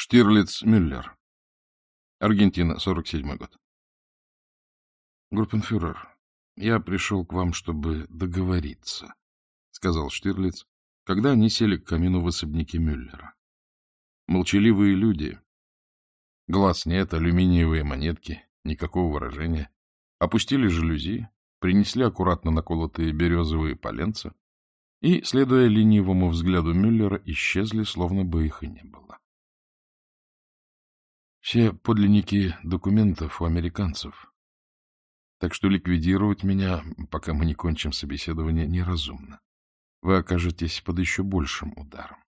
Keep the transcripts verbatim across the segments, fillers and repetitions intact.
Штирлиц Мюллер. Аргентина, сорок седьмой год. Группенфюрер, я пришел к вам, чтобы договориться, — сказал Штирлиц, когда они сели к камину в особняке Мюллера. Молчаливые люди. Глаз нет, алюминиевые монетки, никакого выражения. Опустили жалюзи, принесли аккуратно наколотые березовые поленца и, следуя ленивому взгляду Мюллера, исчезли, словно бы их и не было. Все подлинники документов у американцев, так что ликвидировать меня, пока мы не кончим собеседование, неразумно. Вы окажетесь под еще большим ударом.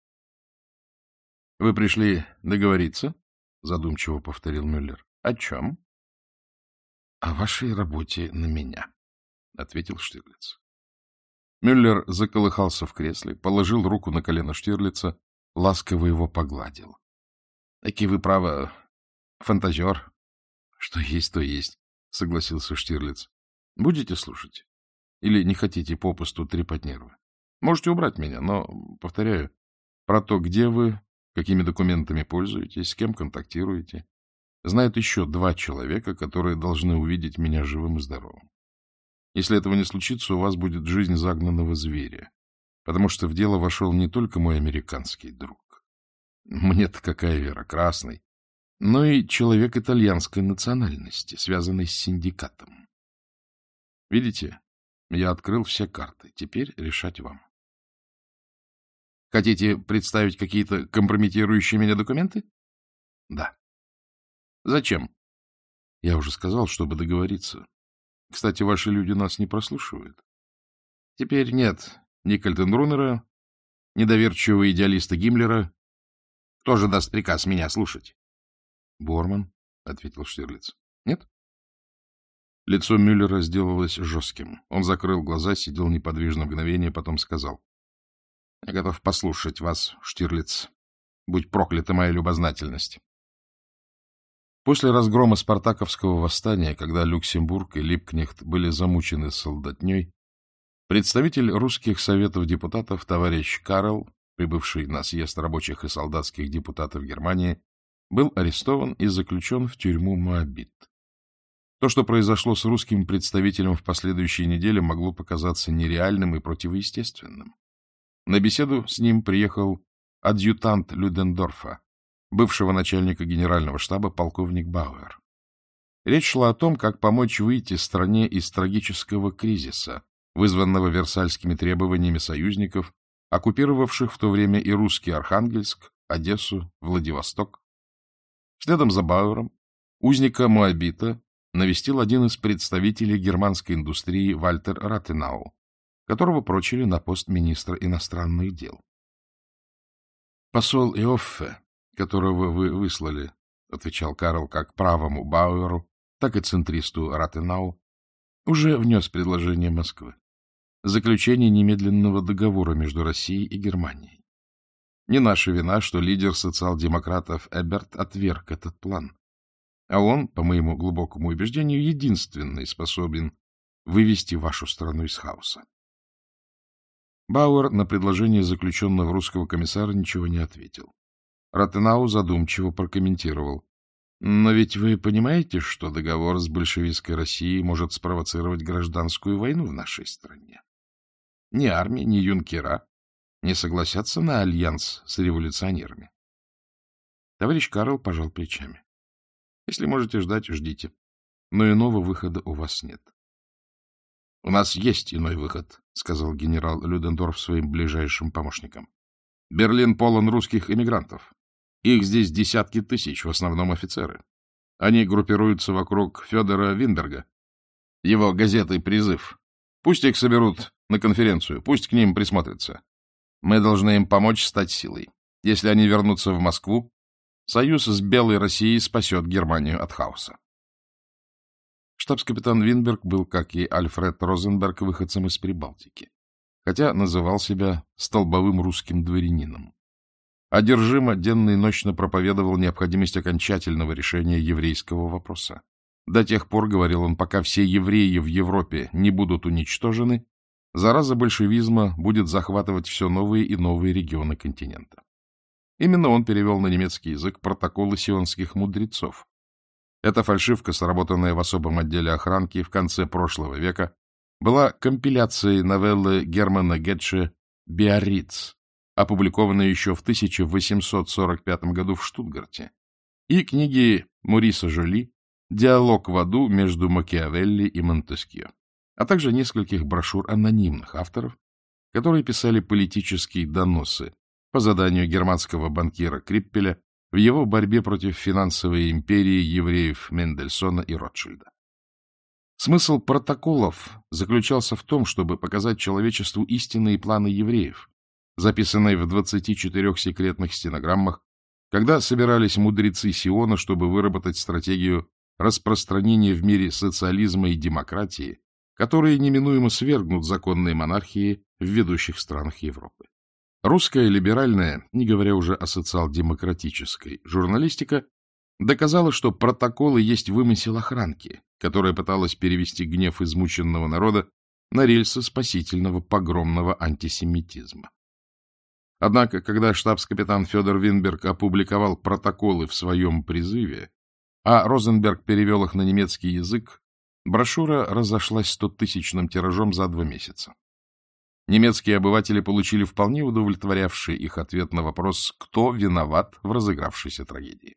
— Вы пришли договориться? — задумчиво повторил Мюллер. — О чем? — О вашей работе на меня, — ответил Штирлиц. Мюллер заколыхался в кресле, положил руку на колено Штирлица, ласково его погладил. — Таки вы, право, фантазер. — Что есть, то есть, — согласился Штирлиц. — Будете слушать? Или не хотите попусту трепать нервы? Можете убрать меня, но, повторяю, про то, где вы, какими документами пользуетесь, с кем контактируете, знают еще два человека, которые должны увидеть меня живым и здоровым. Если этого не случится, у вас будет жизнь загнанного зверя, потому что в дело вошел не только мой американский друг. Мне-то какая вера, красный, но и человек итальянской национальности, связанный с синдикатом. Видите, я открыл все карты, теперь решать вам. Хотите представить какие-то компрометирующие меня документы? Да. Зачем? Я уже сказал, чтобы договориться. Кстати, ваши люди нас не прослушивают. Теперь нет ни Кальтенбруннера, ни доверчивого идеалиста Гиммлера. Кто же даст приказ меня слушать? — Борман, — ответил Штирлиц. — Нет? Лицо Мюллера сделалось жестким. Он закрыл глаза, сидел неподвижно мгновение, потом сказал. — Я готов послушать вас, Штирлиц. Будь проклята моя любознательность. После разгрома Спартаковского восстания, когда Люксембург и Либкнехт были замучены солдатней, представитель русских советов депутатов товарищ Карл, прибывший на съезд рабочих и солдатских депутатов Германии, был арестован и заключен в тюрьму Моабит. То, что произошло с русским представителем в последующие недели, могло показаться нереальным и противоестественным. На беседу с ним приехал адъютант Людендорфа, бывшего начальника генерального штаба полковник Бауэр. Речь шла о том, как помочь выйти стране из трагического кризиса, вызванного Версальскими требованиями союзников, оккупировавших в то время и русский Архангельск, Одессу, Владивосток. Следом за Бауэром узника Моабита навестил один из представителей германской индустрии Вальтер Ратенау, которого прочили на пост министра иностранных дел. «Посол Иоффе, которого вы выслали, — отвечал Карл, — как правому Бауэру, так и центристу Ратенау, уже внес предложение Москвы. Заключение немедленного договора между Россией и Германией. Не наша вина, что лидер социал-демократов Эберт отверг этот план. А он, по моему глубокому убеждению, единственный способен вывести вашу страну из хаоса. Бауэр на предложение заключенного русского комиссара ничего не ответил. Ратенау задумчиво прокомментировал. Но ведь вы понимаете, что договор с большевистской Россией может спровоцировать гражданскую войну в нашей стране? Ни армия, ни юнкера не согласятся на альянс с революционерами. Товарищ Карл пожал плечами. Если можете ждать, ждите. Но иного выхода у вас нет. — У нас есть иной выход, — сказал генерал Людендорф своим ближайшим помощникам. — Берлин полон русских эмигрантов. Их здесь десятки тысяч, в основном офицеры. Они группируются вокруг Федора Винберга. Его газеты «Призыв». Пусть их соберут на конференцию, пусть к ним присмотрятся. Мы должны им помочь стать силой. Если они вернутся в Москву, союз с Белой Россией спасет Германию от хаоса. Штабс-капитан Винберг был, как и Альфред Розенберг, выходцем из Прибалтики, хотя называл себя столбовым русским дворянином. Одержимо денно и ночно проповедовал необходимость окончательного решения еврейского вопроса. До тех пор, говорил он, пока все евреи в Европе не будут уничтожены, зараза большевизма будет захватывать все новые и новые регионы континента. Именно он перевел на немецкий язык протоколы сионских мудрецов. Эта фальшивка, сработанная в особом отделе охранки в конце прошлого века, была компиляцией новеллы Германа Гетше «Биарриц», опубликованной еще в тысяча восемьсот сорок пятом году в Штутгарте, и книги Мориса Жоли «Диалог в аду между Макиавелли и Монтескьё», а также нескольких брошюр анонимных авторов, которые писали политические доносы по заданию германского банкира Криппеля в его борьбе против финансовой империи евреев Мендельсона и Ротшильда. Смысл протоколов заключался в том, чтобы показать человечеству истинные планы евреев, записанные в двадцати четырёх секретных стенограммах, когда собирались мудрецы Сиона, чтобы выработать стратегию распространения в мире социализма и демократии, которые неминуемо свергнут законные монархии в ведущих странах Европы. Русская либеральная, не говоря уже о социал-демократической, журналистика доказала, что протоколы есть вымысел охранки, которая пыталась перевести гнев измученного народа на рельсы спасительного погромного антисемитизма. Однако, когда штабс-капитан Федор Винберг опубликовал протоколы в своем призыве, а Розенберг перевел их на немецкий язык, брошюра разошлась стотысячным тиражом за два месяца. Немецкие обыватели получили вполне удовлетворявший их ответ на вопрос, кто виноват в разыгравшейся трагедии.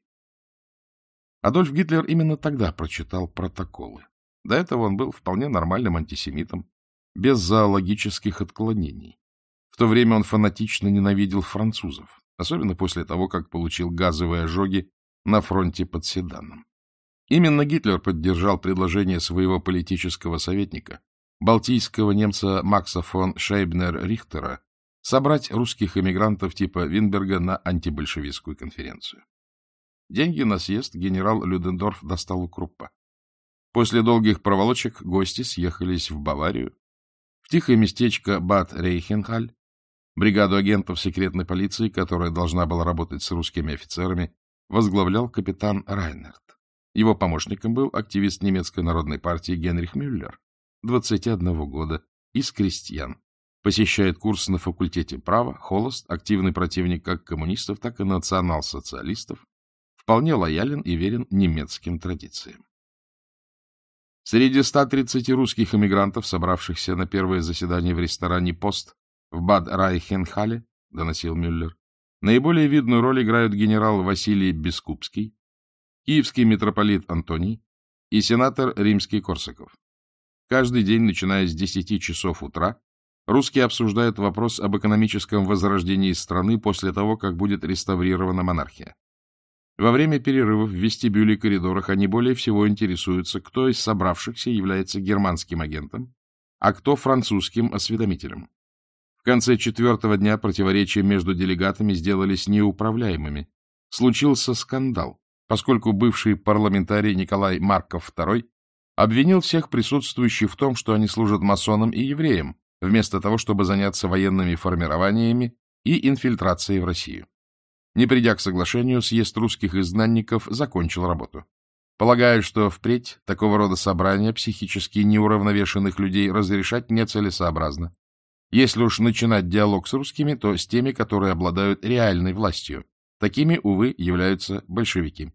Адольф Гитлер именно тогда прочитал протоколы. До этого он был вполне нормальным антисемитом, без зоологических отклонений. В то время он фанатично ненавидел французов, особенно после того, как получил газовые ожоги на фронте под Седаном. Именно Гитлер поддержал предложение своего политического советника, балтийского немца Макса фон Шейбнер-Рихтера, собрать русских эмигрантов типа Винберга на антибольшевистскую конференцию. Деньги на съезд генерал Людендорф достал у Круппа. После долгих проволочек гости съехались в Баварию, в тихое местечко Бад-Рейхенхаль. Бригаду агентов секретной полиции, которая должна была работать с русскими офицерами, возглавлял капитан Райнерт. Его помощником был активист немецкой народной партии Генрих Мюллер, двадцати одного года, из крестьян. Посещает курс на факультете права, холост, активный противник как коммунистов, так и национал-социалистов, вполне лоялен и верен немецким традициям. Среди ста тридцати русских эмигрантов, собравшихся на первое заседание в ресторане «Пост» в Бад-Райхенхале, доносил Мюллер, наиболее видную роль играют генерал Василий Бескупский, киевский митрополит Антоний и сенатор римский Корсаков. Каждый день, начиная с десяти часов утра, русские обсуждают вопрос об экономическом возрождении страны после того, как будет реставрирована монархия. Во время перерывов в вестибюле и коридорах они более всего интересуются, кто из собравшихся является германским агентом, а кто французским осведомителем. В конце четвертого дня противоречия между делегатами сделались неуправляемыми. Случился скандал, поскольку бывший парламентарий Николай Марков второй обвинил всех присутствующих в том, что они служат масонам и евреям, вместо того, чтобы заняться военными формированиями и инфильтрацией в Россию. Не придя к соглашению, съезд русских изгнанников закончил работу. Полагаю, что впредь такого рода собрания психически неуравновешенных людей разрешать нецелесообразно. Если уж начинать диалог с русскими, то с теми, которые обладают реальной властью. Такими, увы, являются большевики.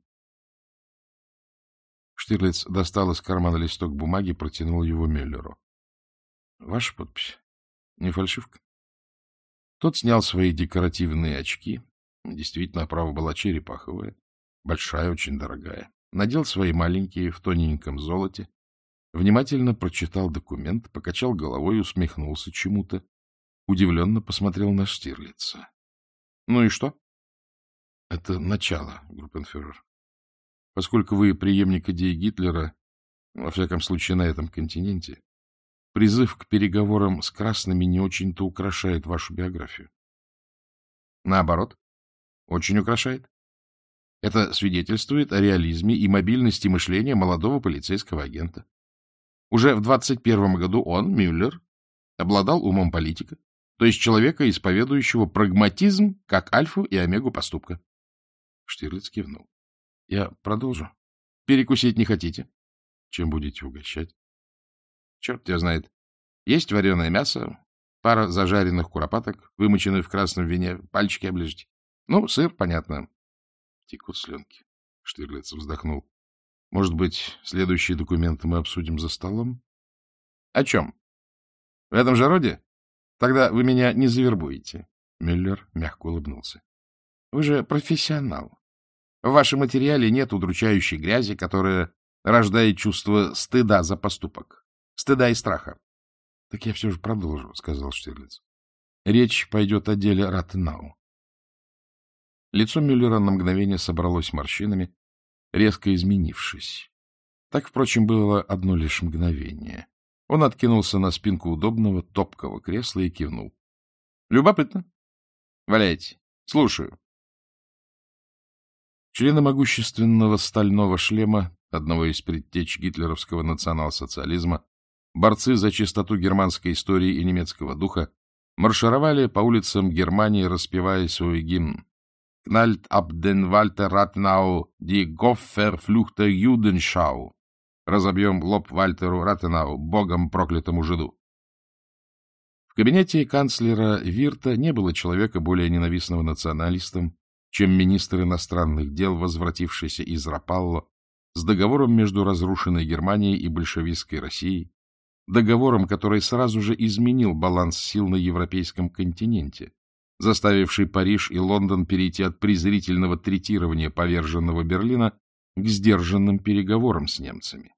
Штирлиц достал из кармана листок бумаги, протянул его Мюллеру. — Ваша подпись? Не фальшивка? Тот снял свои декоративные очки. Действительно, оправа была черепаховая, большая, очень дорогая. Надел свои маленькие в тоненьком золоте, внимательно прочитал документ, покачал головой и усмехнулся чему-то. Удивленно посмотрел на Штирлица. — Ну и что? — Это начало, группенфюрер. Поскольку вы преемник идей Гитлера, во всяком случае на этом континенте, призыв к переговорам с красными не очень-то украшает вашу биографию. Наоборот, очень украшает. Это свидетельствует о реализме и мобильности мышления молодого полицейского агента. Уже в двадцать первом году он, Мюллер, обладал умом политика, то есть человека, исповедующего прагматизм как альфу и омегу поступка. Штирлиц кивнул. — Я продолжу. Перекусить не хотите? Чем будете угощать? Черт тебя знает. Есть вареное мясо, пара зажаренных куропаток, вымоченных в красном вине, пальчики оближите. Ну, сыр, понятно. Текут слюнки. Штирлиц вздохнул. Может быть, следующие документы мы обсудим за столом? О чем? В этом же роде? Тогда вы меня не завербуете. Мюллер мягко улыбнулся. Вы же профессионал. В вашем материале нет удручающей грязи, которая рождает чувство стыда за поступок. Стыда и страха. — Так я все же продолжу, — сказал Штирлиц. — Речь пойдет о деле Раттенау. Лицо Мюллера на мгновение собралось морщинами, резко изменившись. Так, впрочем, было одно лишь мгновение. Он откинулся на спинку удобного, топкого кресла и кивнул. — Любопытно. Валяйте. Слушаю. Члены могущественного стального шлема, одного из предтеч гитлеровского национал-социализма, борцы за чистоту германской истории и немецкого духа, маршировали по улицам Германии, распевая свой гимн. «Knallt ab den Walter Rathenau die Gofferfluchte Judenschau». «Разобьем лоб Вальтеру Раттенау, богом проклятому жиду». В кабинете канцлера Вирта не было человека более ненавистного националистам, чем министр иностранных дел, возвратившийся из Рапалло, с договором между разрушенной Германией и большевистской Россией, договором, который сразу же изменил баланс сил на европейском континенте, заставивший Париж и Лондон перейти от презрительного третирования поверженного Берлина к сдержанным переговорам с немцами.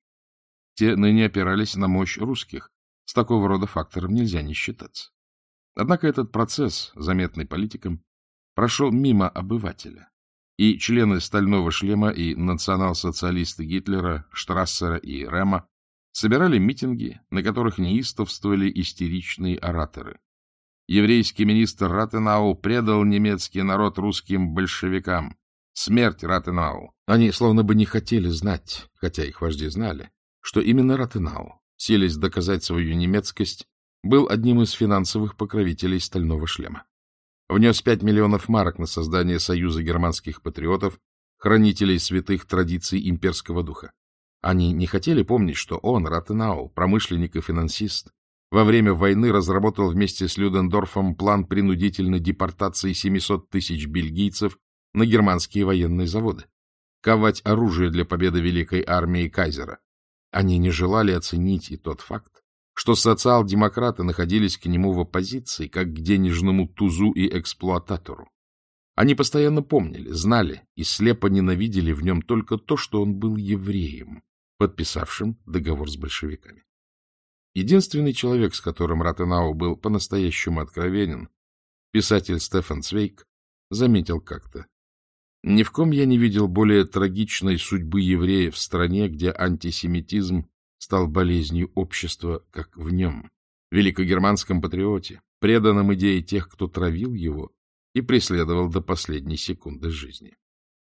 Те ныне опирались на мощь русских, с такого рода фактором нельзя не считаться. Однако этот процесс, заметный политикам, прошел мимо обывателя, и члены «Стального шлема» и национал-социалисты Гитлера, Штрассера и Рема собирали митинги, на которых неистовствовали истеричные ораторы. Еврейский министр Раттенау предал немецкий народ русским большевикам. Смерть Раттенау! Они словно бы не хотели знать, хотя их вожди знали, что именно Раттенау, силясь доказать свою немецкость, был одним из финансовых покровителей «Стального шлема». Внес пять миллионов марок на создание Союза германских патриотов, хранителей святых традиций имперского духа. Они не хотели помнить, что он, Раттенау, промышленник и финансист, во время войны разработал вместе с Людендорфом план принудительной депортации семисот тысяч бельгийцев на германские военные заводы, ковать оружие для победы великой армии кайзера. Они не желали оценить и тот факт, что социал-демократы находились к нему в оппозиции, как к денежному тузу и эксплуататору. Они постоянно помнили, знали и слепо ненавидели в нем только то, что он был евреем, подписавшим договор с большевиками. Единственный человек, с которым Раттенау был по-настоящему откровенен, писатель Стефан Цвейг, заметил как-то: «Ни в ком я не видел более трагичной судьбы евреев в стране, где антисемитизм стал болезнью общества, как в нем, великогерманском патриоте, преданном идее тех, кто травил его и преследовал до последней секунды жизни».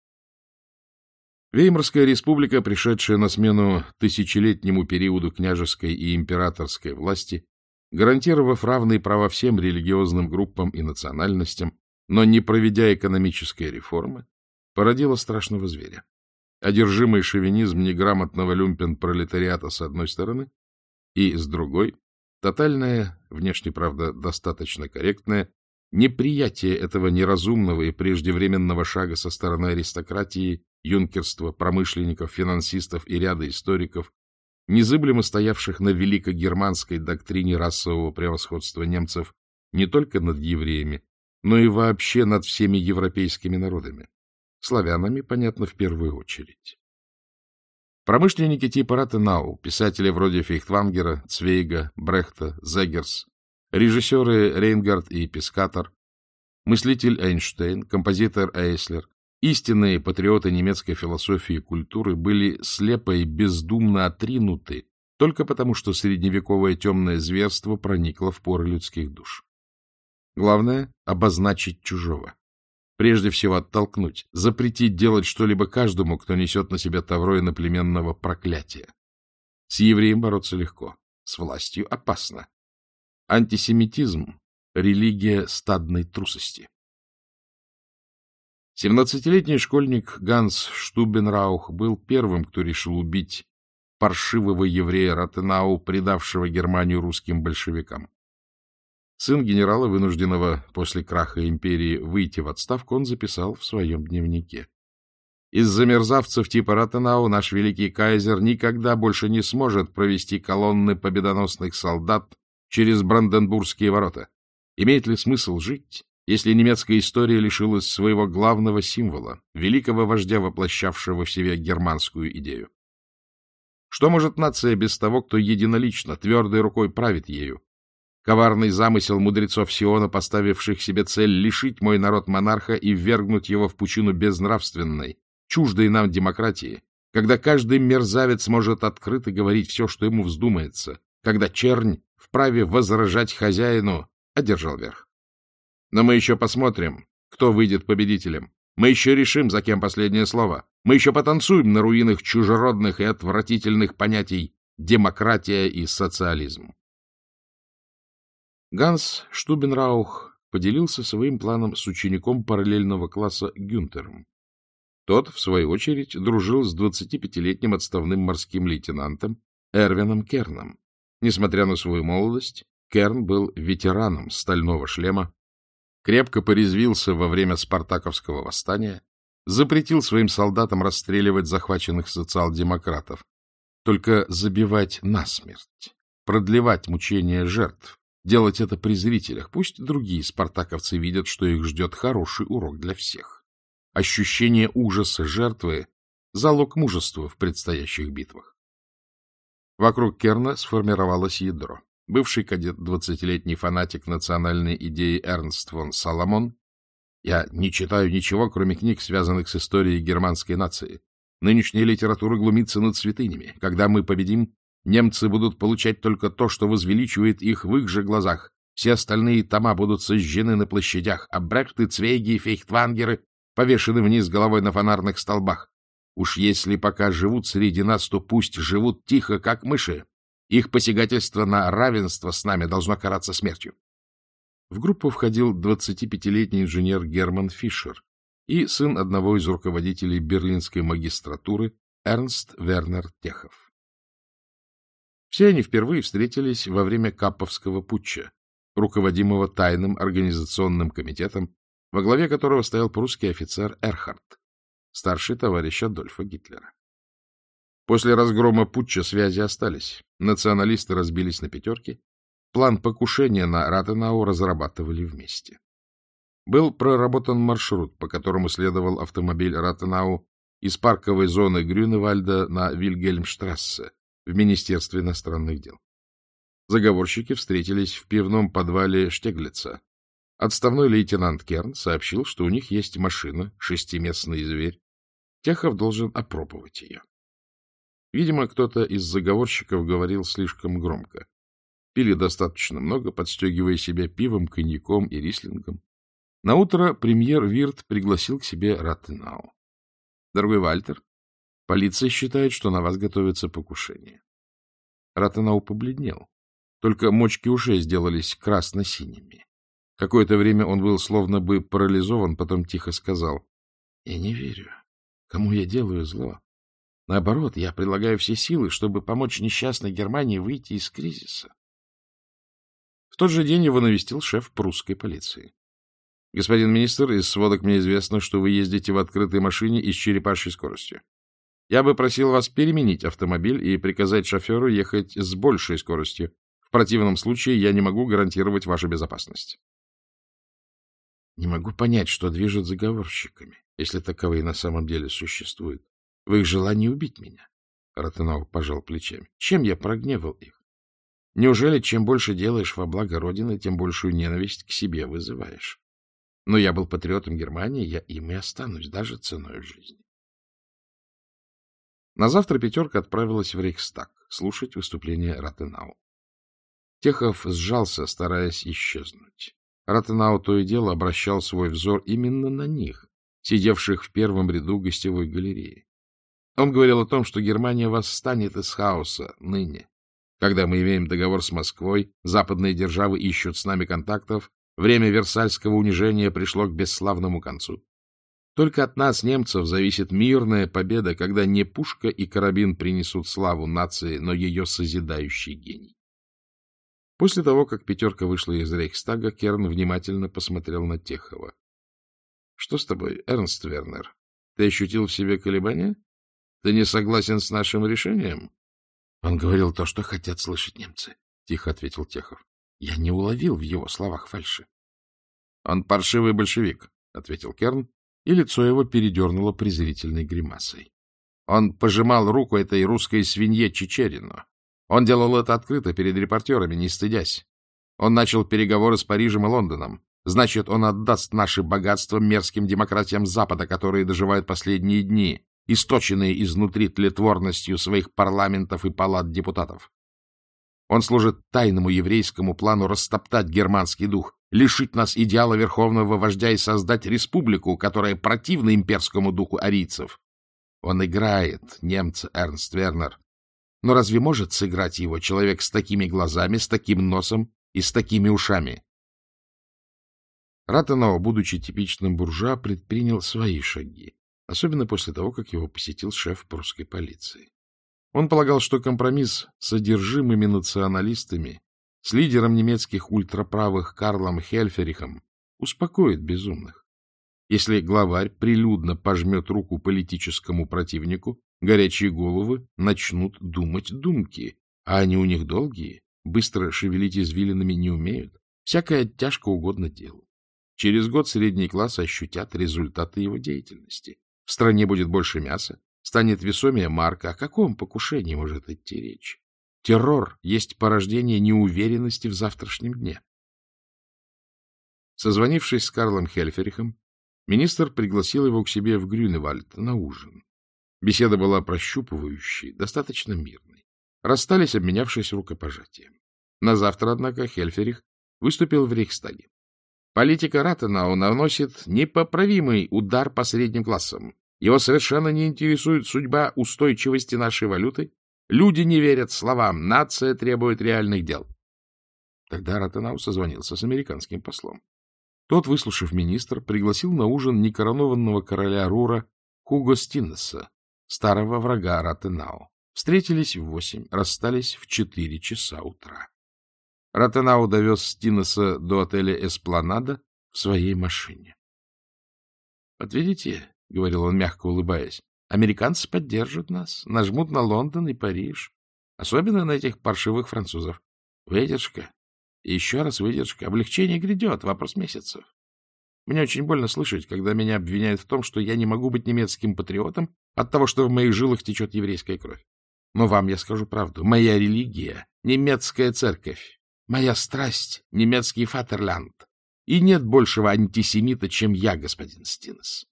Веймарская республика, пришедшая на смену тысячелетнему периоду княжеской и императорской власти, гарантировав равные права всем религиозным группам и национальностям, но не проведя экономической реформы, породила страшного зверя. Одержимый шовинизм неграмотного люмпен-пролетариата с одной стороны, и с другой — тотальное, внешне, правда, достаточно корректное, неприятие этого неразумного и преждевременного шага со стороны аристократии, юнкерства, промышленников, финансистов и ряда историков, незыблемо стоявших на великогерманской доктрине расового превосходства немцев не только над евреями, но и вообще над всеми европейскими народами. Славянами, понятно, в первую очередь. Промышленники типа Раттенау, писатели вроде Фейхтвангера, Цвейга, Брехта, Зеггерс, режиссеры Рейнгард и Пискатор, мыслитель Эйнштейн, композитор Эйслер, истинные патриоты немецкой философии и культуры были слепо и бездумно отринуты только потому, что средневековое темное зверство проникло в поры людских душ. Главное — обозначить чужого. Прежде всего оттолкнуть, запретить делать что-либо каждому, кто несет на себя тавро иноплеменного проклятия. С евреем бороться легко, с властью опасно. Антисемитизм — религия стадной трусости. Семнадцатилетний школьник Ганс Штубенраух был первым, кто решил убить паршивого еврея Раттенау, предавшего Германию русским большевикам. Сын генерала, вынужденного после краха империи выйти в отставку, он записал в своем дневнике: «Из-за мерзавцев типа Раттенау наш великий кайзер никогда больше не сможет провести колонны победоносных солдат через Бранденбургские ворота. Имеет ли смысл жить, если немецкая история лишилась своего главного символа, великого вождя, воплощавшего в себе германскую идею? Что может нация без того, кто единолично, твердой рукой правит ею? Коварный замысел мудрецов Сиона, поставивших себе цель лишить мой народ монарха и ввергнуть его в пучину безнравственной, чуждой нам демократии, когда каждый мерзавец может открыто говорить все, что ему вздумается, когда чернь вправе возражать хозяину, одержал верх. Но мы еще посмотрим, кто выйдет победителем. Мы еще решим, за кем последнее слово. Мы еще потанцуем на руинах чужеродных и отвратительных понятий демократия и социализм». Ганс Штубенраух поделился своим планом с учеником параллельного класса Гюнтером. Тот, в свою очередь, дружил с двадцатипятилетним отставным морским лейтенантом Эрвином Керном. Несмотря на свою молодость, Керн был ветераном стального шлема, крепко порезвился во время Спартаковского восстания, запретил своим солдатам расстреливать захваченных социал-демократов, только забивать насмерть, продлевать мучения жертв, делать это при зрителях. Пусть другие спартаковцы видят, что их ждет хороший урок для всех. Ощущение ужаса жертвы — залог мужества в предстоящих битвах. Вокруг Керна сформировалось ядро. Бывший кадет, двадцатилетний фанатик национальной идеи Эрнст фон Саломон. Я не читаю ничего, кроме книг, связанных с историей германской нации. Нынешняя литература глумится над святынями. Когда мы победим, немцы будут получать только то, что возвеличивает их в их же глазах. Все остальные тома будут сожжены на площадях, а Брехты, Цвейги и Фейхтвангеры повешены вниз головой на фонарных столбах. Уж если пока живут среди нас, то пусть живут тихо, как мыши. Их посягательство на равенство с нами должно караться смертью. В группу входил двадцатипятилетний инженер Герман Фишер и сын одного из руководителей берлинской магистратуры Эрнст Вернер Техов. Все они впервые встретились во время Капповского путча, руководимого тайным организационным комитетом, во главе которого стоял прусский офицер Эрхард, старший товарищ Адольфа Гитлера. После разгрома путча связи остались, националисты разбились на пятерки, план покушения на Раттенау разрабатывали вместе. Был проработан маршрут, по которому следовал автомобиль Раттенау из парковой зоны Грюневальда на Вильгельмштрассе в Министерстве иностранных дел. Заговорщики встретились в пивном подвале Штеглица. Отставной лейтенант Керн сообщил, что у них есть машина, шестиместный зверь. Техов должен опробовать ее. Видимо, кто-то из заговорщиков говорил слишком громко. Пили достаточно много, подстегивая себя пивом, коньяком и рислингом. Наутро премьер Вирт пригласил к себе Раттенау. — Дорогой Вальтер, полиция считает, что на вас готовится покушение. Раттенау побледнел. Только мочки ушей сделались красно-синими. Какое-то время он был словно бы парализован, потом тихо сказал: — Я не верю. Кому я делаю зло? Наоборот, я прилагаю все силы, чтобы помочь несчастной Германии выйти из кризиса. В тот же день его навестил шеф прусской полиции. — Господин министр, из сводок мне известно, что вы ездите в открытой машине и с черепашьей скоростью. Я бы просил вас переменить автомобиль и приказать шоферу ехать с большей скоростью. В противном случае я не могу гарантировать вашу безопасность. Не могу понять, что движет заговорщиками, если таковые на самом деле существуют. В их желании убить меня. Раттенау пожал плечами. Чем я прогневал их? Неужели чем больше делаешь во благо Родины, тем большую ненависть к себе вызываешь? Но я был патриотом Германии, я им и останусь, даже ценой жизни. На завтра пятерка отправилась в Рейхстаг слушать выступление Раттенау. Техов сжался, стараясь исчезнуть. Раттенау то и дело обращал свой взор именно на них, сидевших в первом ряду гостевой галереи. Он говорил о том, что Германия восстанет из хаоса ныне. Когда мы имеем договор с Москвой, западные державы ищут с нами контактов, время Версальского унижения пришло к бесславному концу. Только от нас, немцев, зависит мирная победа, когда не пушка и карабин принесут славу нации, но ее созидающий гений. После того, как пятерка вышла из Рейхстага, Керн внимательно посмотрел на Техова. — Что с тобой, Эрнст Вернер? Ты ощутил в себе колебания? Ты не согласен с нашим решением? — Он говорил то, что хотят слышать немцы, — тихо ответил Техов. Я не уловил в его словах фальши. — Он паршивый большевик, — ответил Керн, и лицо его передернуло презрительной гримасой. Он пожимал руку этой русской свинье Чичерину. Он делал это открыто перед репортерами, не стыдясь. Он начал переговоры с Парижем и Лондоном. Значит, он отдаст наши богатства мерзким демократиям Запада, которые доживают последние дни, источенные изнутри тлетворностью своих парламентов и палат депутатов. Он служит тайному еврейскому плану растоптать германский дух, лишить нас идеала верховного вождя и создать республику, которая противна имперскому духу арийцев. Он играет немца, Эрнст Вернер. Но разве может сыграть его человек с такими глазами, с таким носом и с такими ушами? Ратенау, будучи типичным буржуа, предпринял свои шаги, особенно после того, как его посетил шеф прусской полиции. Он полагал, что компромисс с одержимыми националистами, с лидером немецких ультраправых Карлом Хельферихом успокоит безумных. Если главарь прилюдно пожмет руку политическому противнику, горячие головы начнут думать думки, а они у них долгие, быстро шевелить извилинами не умеют. Всякая оттяжка угодно делу. Через год средний класс ощутят результаты его деятельности. В стране будет больше мяса, станет весомее марка. О каком покушении может идти речь? Террор есть порождение неуверенности в завтрашнем дне. Созвонившись с Карлом Хельферихом, министр пригласил его к себе в Грюневальд на ужин. Беседа была прощупывающей, достаточно мирной. Расстались, обменявшись рукопожатием. На завтра, однако, Хельферих выступил в Рейхстаге. Политика Ратенау наносит непоправимый удар по средним классам. Его совершенно не интересует судьба устойчивости нашей валюты. Люди не верят словам, нация требует реальных дел. Тогда Ратенау созвонился с американским послом. Тот, выслушав министра, пригласил на ужин некоронованного короля Рура Хуго Стиннеса, старого врага Ратенау. Встретились в восемь, расстались в четыре часа утра. Ратенау довез Стиннеса до отеля «Эспланада» в своей машине. — Вот видите, — говорил он, мягко улыбаясь, — американцы поддержат нас, нажмут на Лондон и Париж, особенно на этих паршивых французов. Выдержка, и еще раз выдержка, облегчение грядет, вопрос месяцев. Мне очень больно слышать, когда меня обвиняют в том, что я не могу быть немецким патриотом от того, что в моих жилах течет еврейская кровь. Но вам я скажу правду. Моя религия — немецкая церковь. Моя страсть — немецкий Фатерлянд. И нет большего антисемита, чем я, господин Стиннес.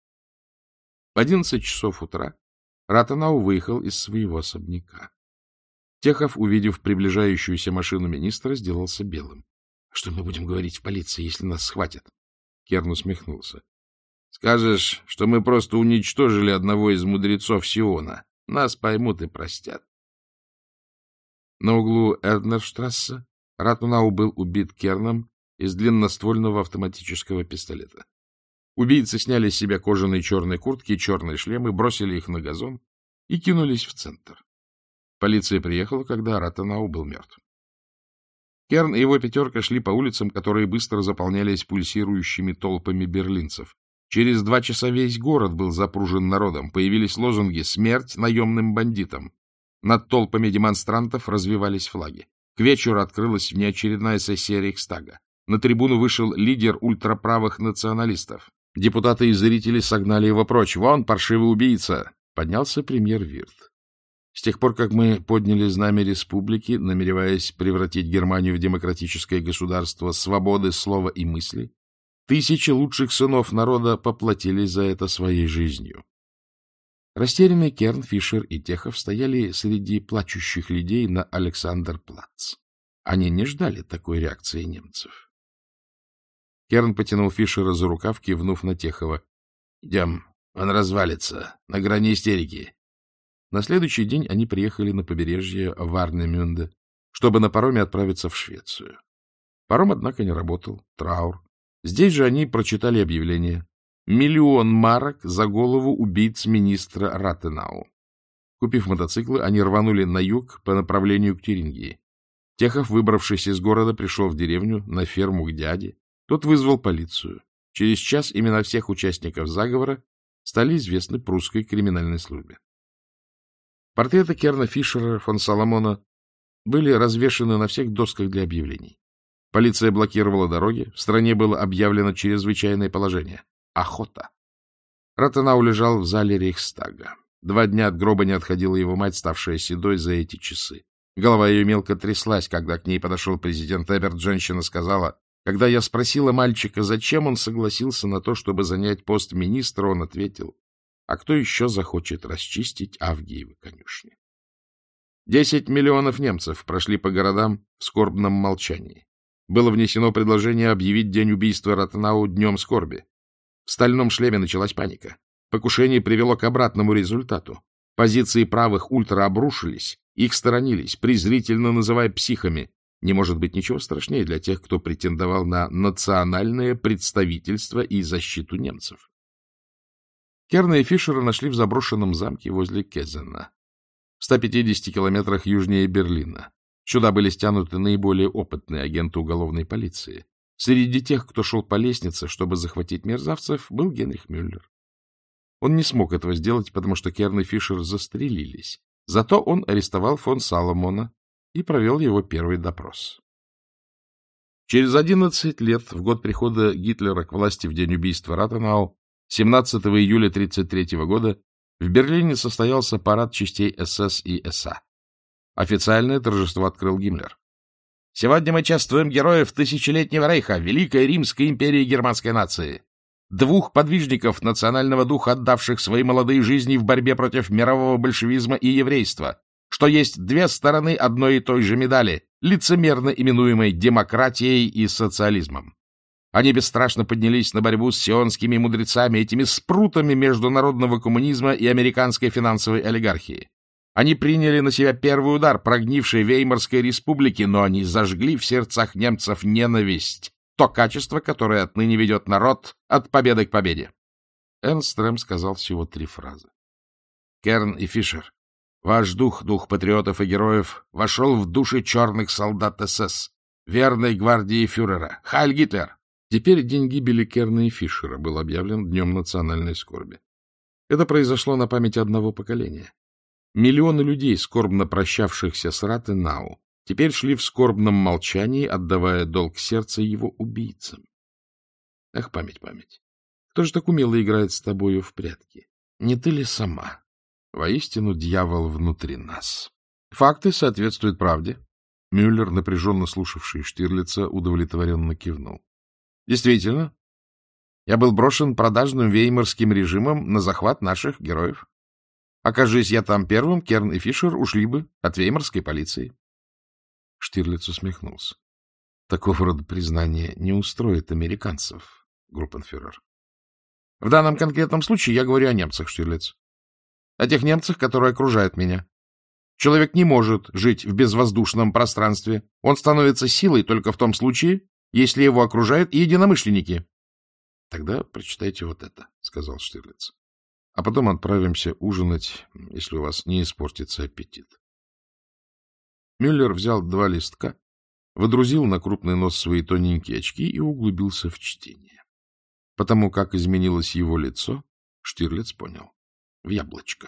В одиннадцать часов утра Ратенау выехал из своего особняка. Техов, увидев приближающуюся машину министра, сделался белым. — Что мы будем говорить в полиции, если нас схватят? Керн усмехнулся. — Скажешь, что мы просто уничтожили одного из мудрецов Сиона. Нас поймут и простят. На углу Эрднерштрассе Ратенау был убит Керном из длинноствольного автоматического пистолета. Убийцы сняли с себя кожаные черные куртки и черные шлемы, бросили их на газон и кинулись в центр. Полиция приехала, когда Ратенау был мертв. Керн и его пятерка шли по улицам, которые быстро заполнялись пульсирующими толпами берлинцев. Через два часа весь город был запружен народом. Появились лозунги «Смерть наемным бандитам». Над толпами демонстрантов развивались флаги. К вечеру открылась внеочередная сессия Рейхстага. На трибуну вышел лидер ультраправых националистов. Депутаты и зрители согнали его прочь. «Вон, паршивый убийца!» Поднялся премьер Вирт. С тех пор, как мы подняли знамя республики, намереваясь превратить Германию в демократическое государство свободы слова и мысли, тысячи лучших сынов народа поплатились за это своей жизнью. Растерянный Керн, Фишер и Техов стояли среди плачущих людей на Александерплац. Они не ждали такой реакции немцев. Керн потянул Фишера за рукав, кивнув на Техова. — Идем, он развалится, на грани истерики. На следующий день они приехали на побережье Варнемюнде, чтобы на пароме отправиться в Швецию. Паром, однако, не работал. Траур. Здесь же они прочитали объявление. Миллион марок за голову убийц министра Ратенау. Купив мотоциклы, они рванули на юг по направлению к Тюрингии. Техов, выбравшись из города, пришел в деревню на ферму к дяде. Тот вызвал полицию. Через час имена всех участников заговора стали известны прусской криминальной службе. Портреты Керна Фишера, фон Соломона были развешаны на всех досках для объявлений. Полиция блокировала дороги, в стране было объявлено чрезвычайное положение. Охота. Раттенау лежал в зале Рейхстага. Два дня от гроба не отходила его мать, ставшая седой за эти часы. Голова ее мелко тряслась, когда к ней подошел президент Эберт. Женщина сказала: когда я спросила мальчика, зачем он согласился на то, чтобы занять пост министра, он ответил: а кто еще захочет расчистить Авгиевы конюшни? Десять миллионов немцев прошли по городам в скорбном молчании. Было внесено предложение объявить день убийства Раттенау днем скорби. В стальном шлеме началась паника. Покушение привело к обратному результату. Позиции правых ультра обрушились, их сторонились, презрительно называя психами. Не может быть ничего страшнее для тех, кто претендовал на национальное представительство и защиту немцев. Керна и Фишера нашли в заброшенном замке возле Кезена, в ста пятидесяти километрах южнее Берлина. Сюда были стянуты наиболее опытные агенты уголовной полиции. Среди тех, кто шел по лестнице, чтобы захватить мерзавцев, был Генрих Мюллер. Он не смог этого сделать, потому что Керн и Фишер застрелились. Зато он арестовал фон Соломона и провел его первый допрос. Через одиннадцать лет, в год прихода Гитлера к власти в день убийства Раттенау, семнадцатого июля тысяча девятьсот тридцать третьего года, в Берлине состоялся парад частей СС и СА. Официальное торжество открыл Гиммлер. Сегодня мы чествуем героев Тысячелетнего рейха, Великой Римской империи германской нации. Двух подвижников национального духа, отдавших свои молодые жизни в борьбе против мирового большевизма и еврейства, что есть две стороны одной и той же медали, лицемерно именуемой демократией и социализмом. Они бесстрашно поднялись на борьбу с сионскими мудрецами, этими спрутами международного коммунизма и американской финансовой олигархии. Они приняли на себя первый удар прогнившей Веймарской республики, но они зажгли в сердцах немцев ненависть, то качество, которое отныне ведет народ от победы к победе. Эрнстрем сказал всего три фразы. Керн и Фишер, ваш дух, дух патриотов и героев, вошел в души черных солдат СС, верной гвардии фюрера. Хайль Гитлер! Теперь день гибели Керна и Фишера был объявлен Днем национальной скорби. Это произошло на память одного поколения. Миллионы людей, скорбно прощавшихся с Раттенау, теперь шли в скорбном молчании, отдавая долг сердца его убийцам. Ах, память, память! Кто же так умело играет с тобою в прятки? Не ты ли сама? Воистину, дьявол внутри нас. Факты соответствуют правде. Мюллер, напряженно слушавший Штирлица, удовлетворенно кивнул. Действительно, я был брошен продажным веймарским режимом на захват наших героев. Окажись я там первым, Керн и Фишер ушли бы от веймарской полиции. Штирлиц усмехнулся. Такого рода признание не устроит американцев, группенфюрер. В данном конкретном случае я говорю о немцах, Штирлиц. О тех немцах, которые окружают меня. Человек не может жить в безвоздушном пространстве. Он становится силой только в том случае, если его окружают единомышленники. — Тогда прочитайте вот это, — сказал Штирлиц. — А потом отправимся ужинать, если у вас не испортится аппетит. Мюллер взял два листка, водрузил на крупный нос свои тоненькие очки и углубился в чтение. Потому как изменилось его лицо, Штирлиц понял. В яблочко.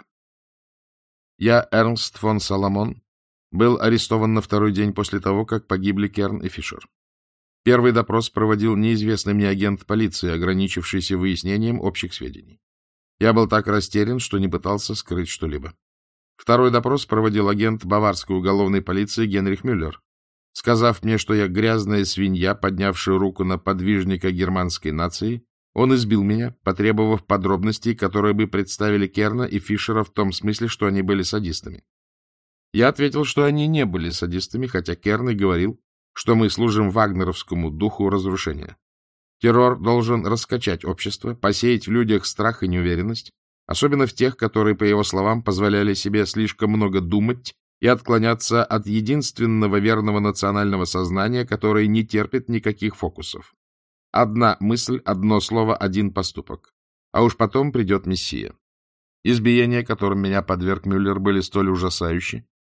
Я, Эрнст фон Соломон, был арестован на второй день после того, как погибли Керн и Фишер. Первый допрос проводил неизвестный мне агент полиции, ограничившийся выяснением общих сведений. Я был так растерян, что не пытался скрыть что-либо. Второй допрос проводил агент баварской уголовной полиции Генрих Мюллер. Сказав мне, что я грязная свинья, поднявшая руку на подвижника германской нации, он избил меня, потребовав подробностей, которые бы представили Керна и Фишера в том смысле, что они были садистами. Я ответил, что они не были садистами, хотя Керн и говорил, что мы служим вагнеровскому духу разрушения. Террор должен раскачать общество, посеять в людях страх и неуверенность, особенно в тех, которые, по его словам, позволяли себе слишком много думать и отклоняться от единственного верного национального сознания, которое не терпит никаких фокусов. Одна мысль, одно слово, один поступок. А уж потом придет Мессия. Избиения, которым меня подверг Мюллер, были столь ужасающие,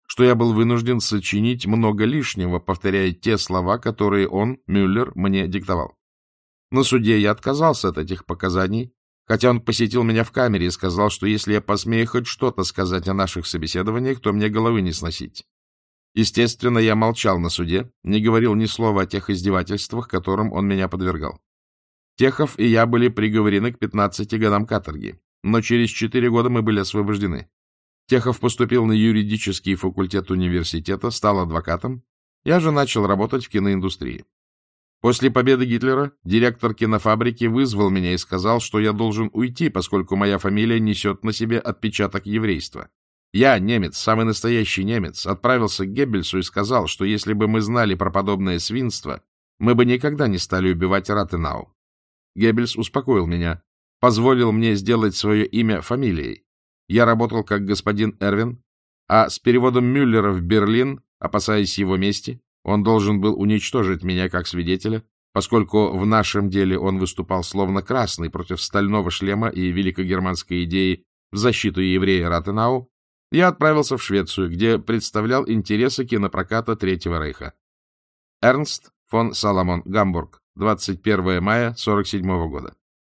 что я был вынужден сочинить много лишнего, повторяя те слова, которые он, Мюллер, мне диктовал. На суде я отказался от этих показаний, хотя он посетил меня в камере и сказал, что если я посмею хоть что-то сказать о наших собеседованиях, то мне головы не сносить. Естественно, я молчал на суде, не говорил ни слова о тех издевательствах, которым он меня подвергал. Техов и я были приговорены к пятнадцати годам каторги, но через четыре года мы были освобождены. Техов поступил на юридический факультет университета, стал адвокатом, я же начал работать в киноиндустрии. После победы Гитлера директор кинофабрики вызвал меня и сказал, что я должен уйти, поскольку моя фамилия несет на себе отпечаток еврейства. Я, немец, самый настоящий немец, отправился к Геббельсу и сказал, что если бы мы знали про подобное свинство, мы бы никогда не стали убивать Ратенау. Геббельс успокоил меня, позволил мне сделать свое имя фамилией. Я работал как господин Эрвин, а с переводом Мюллера в Берлин, опасаясь его мести, он должен был уничтожить меня как свидетеля, поскольку в нашем деле он выступал словно красный против стального шлема и великогерманской идеи в защиту еврея Ратенау. Я отправился в Швецию, где представлял интересы кинопроката Третьего Рейха. Эрнст фон Саломон, Гамбург, двадцать первого мая сорок седьмого года.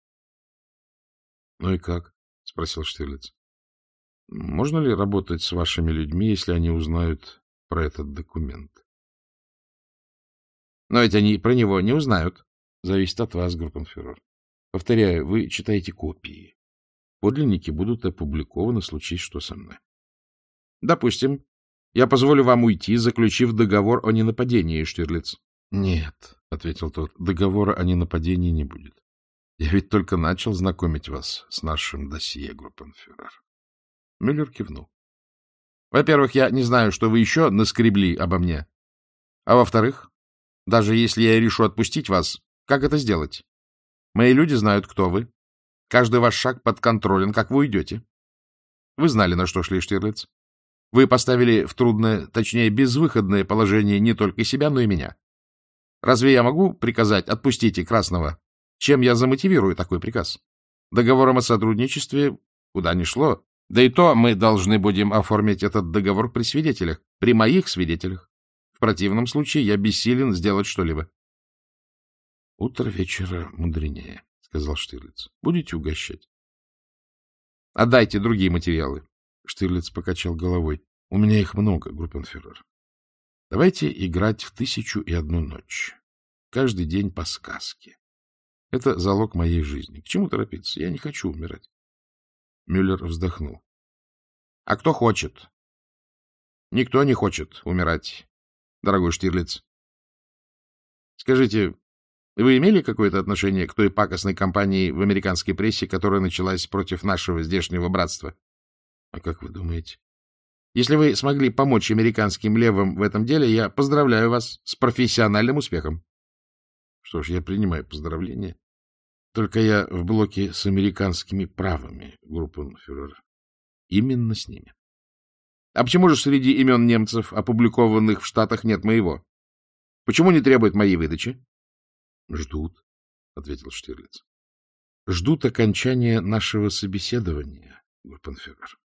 — Ну и как? — спросил Штирлиц. — Можно ли работать с вашими людьми, если они узнают про этот документ? — Но ведь они про него не узнают. — Зависит от вас, группенфюрер. Повторяю, вы читаете копии. Подлинники будут опубликованы, случись что со мной. — Допустим. Я позволю вам уйти, заключив договор о ненападении, Штирлиц. — Нет, — ответил тот, — договора о ненападении не будет. Я ведь только начал знакомить вас с нашим досье, группенфюрер. Мюллер кивнул. — Во-первых, я не знаю, что вы еще наскребли обо мне. А во-вторых, даже если я решу отпустить вас, как это сделать? Мои люди знают, кто вы. Каждый ваш шаг подконтролен, как вы уйдете. Вы знали, на что шли, Штирлиц. Вы поставили в трудное, точнее, безвыходное положение не только себя, но и меня. Разве я могу приказать «отпустите Красного»? Чем я замотивирую такой приказ? Договором о сотрудничестве куда ни шло. Да и то мы должны будем оформить этот договор при свидетелях, при моих свидетелях. В противном случае я бессилен сделать что-либо. — Утро вечера мудренее, — сказал Штирлиц. — Будете угощать? — Отдайте другие материалы. Штирлиц покачал головой. — У меня их много, группенфюрер. Давайте играть в тысячу и одну ночь. Каждый день по сказке. Это залог моей жизни. К чему торопиться? Я не хочу умирать. Мюллер вздохнул. — А кто хочет? — Никто не хочет умирать, дорогой Штирлиц. Скажите, вы имели какое-то отношение к той пакостной кампании в американской прессе, которая началась против нашего здешнего братства? — А как вы думаете? Если вы смогли помочь американским левым в этом деле, я поздравляю вас с профессиональным успехом. Что ж, я принимаю поздравления. Только я в блоке с американскими правами, группенфюрер. Именно с ними. А почему же среди имен немцев, опубликованных в Штатах, нет моего? Почему не требуют моей выдачи? — Ждут, — ответил Штирлиц. — Ждут окончания нашего собеседования, группенфюрер.